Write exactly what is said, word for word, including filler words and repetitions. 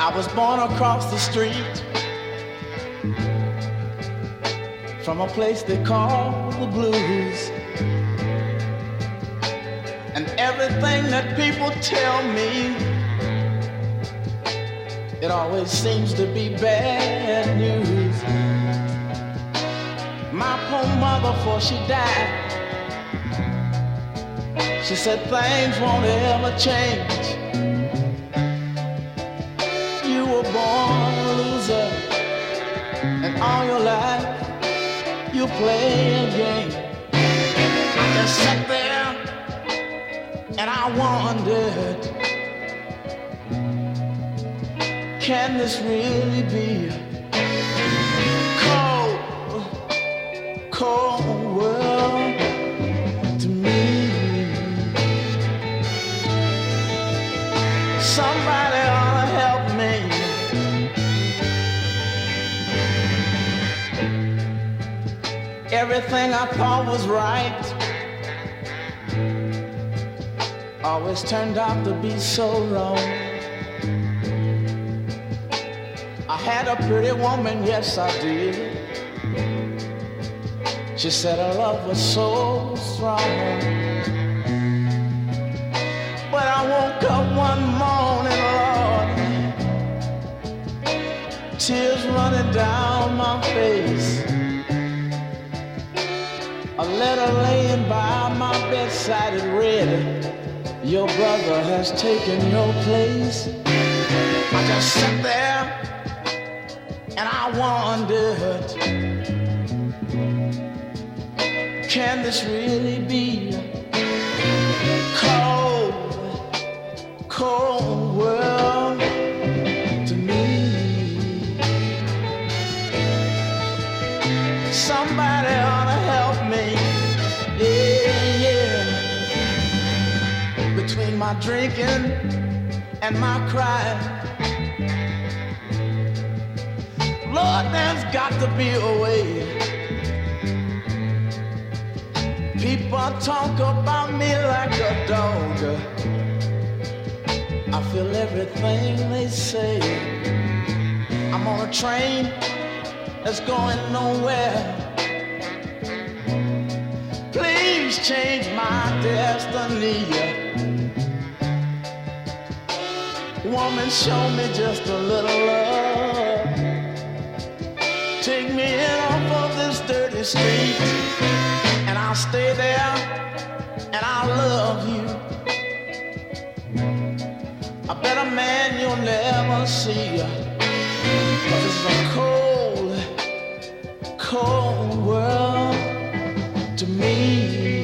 I was born across the street from a place they call the blues. And everything that people tell me, it always seems to be bad news. My poor mother, before she died, she said things won't ever change. You were born a loser, and all your life you play a game. I just sat there and I wondered, can this really be a cold, cold world to me? Somebody ought to help me. Everything I thought was right always turned out to be so wrong. I had a pretty woman, yes I did. She said her love was so strong. But I woke up one morning, Lord, tears running down my face. A letter laying by my bedside, it read, your brother has taken your place. I just sat there and I wondered, can this really be a cold, cold world to me? Somebody ought to help me, yeah, yeah. Between my drinking and my crying, Lord, there's got to be a way. People talk about me like a dog. I feel everything they say. I'm on a train that's going nowhere. Please change my destiny. Woman, show me just a little love. Take me in off of this dirty street, and I'll stay there, and I'll love you. A better man you'll never see, 'cause it's a cold, cold world to me.